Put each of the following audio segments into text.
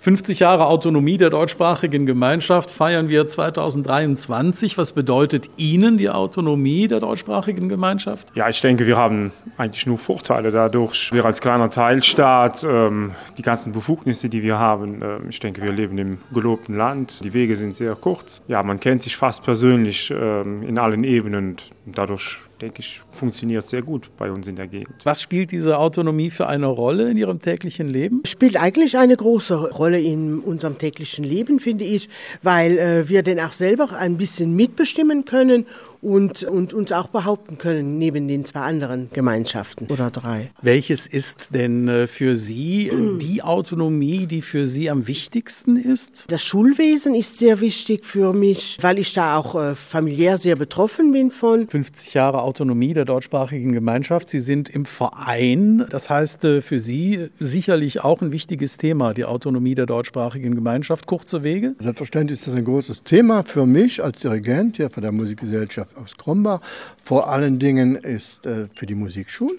50 Jahre Autonomie der deutschsprachigen Gemeinschaft feiern wir 2023. Was bedeutet Ihnen die Autonomie der deutschsprachigen Gemeinschaft? Ja, ich denke, wir haben eigentlich nur Vorteile dadurch. Wir als kleiner Teilstaat, die ganzen Befugnisse, die wir haben, ich denke, wir leben im gelobten Land. Die Wege sind sehr kurz. Ja, man kennt sich fast persönlich in allen Ebenen und dadurch, denke ich, funktioniert sehr gut bei uns in der Gegend. Was spielt diese Autonomie für eine Rolle in Ihrem täglichen Leben? Spielt eigentlich eine große Rolle in unserem täglichen Leben, finde ich, weil wir dann auch selber ein bisschen mitbestimmen können und uns auch behaupten können, neben den 2 anderen Gemeinschaften oder 3. Welches ist denn für Sie die Autonomie, die für Sie am wichtigsten ist? Das Schulwesen ist sehr wichtig für mich, weil ich da auch familiär sehr betroffen bin von. 50 Jahre Autonomie der deutschsprachigen Gemeinschaft. Sie sind im Verein. Das heißt für Sie sicherlich auch ein wichtiges Thema, die Autonomie der deutschsprachigen Gemeinschaft. Kurze Wege? Selbstverständlich ist das ein großes Thema für mich als Dirigent hier von der Musikgesellschaft aus Krombach. Vor allen Dingen ist für die Musikschule,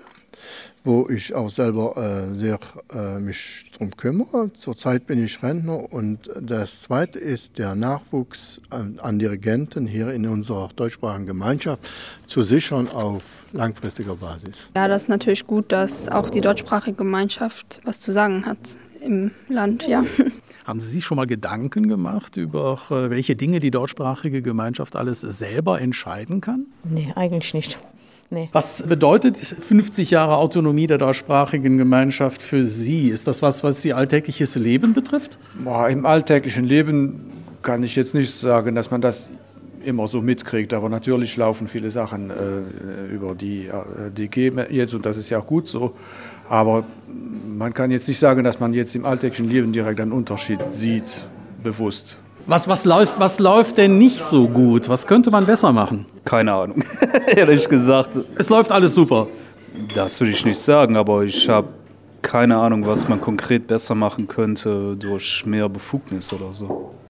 wo ich auch selber sehr mich drum kümmere. Zurzeit bin ich Rentner und das Zweite ist der Nachwuchs an Dirigenten hier in unserer deutschsprachigen Gemeinschaft zu sichern auf langfristiger Basis. Ja, das ist natürlich gut, dass auch die deutschsprachige Gemeinschaft was zu sagen hat im Land, ja. Haben Sie sich schon mal Gedanken gemacht über welche Dinge die deutschsprachige Gemeinschaft alles selber entscheiden kann? Nee, eigentlich nicht. Nee. Was bedeutet 50 Jahre Autonomie der deutschsprachigen Gemeinschaft für Sie? Ist das was Ihr alltägliches Leben betrifft? Im alltäglichen Leben kann ich jetzt nicht sagen, dass man das immer so mitkriegt, aber natürlich laufen viele Sachen über die DG jetzt und das ist ja auch gut so. Aber man kann jetzt nicht sagen, dass man jetzt im alltäglichen Leben direkt einen Unterschied sieht, bewusst. Was läuft denn nicht so gut? Was könnte man besser machen? Keine Ahnung, ehrlich gesagt. Es läuft alles super. Das will ich nicht sagen, aber ich habe keine Ahnung, was man konkret besser machen könnte durch mehr Befugnis oder so.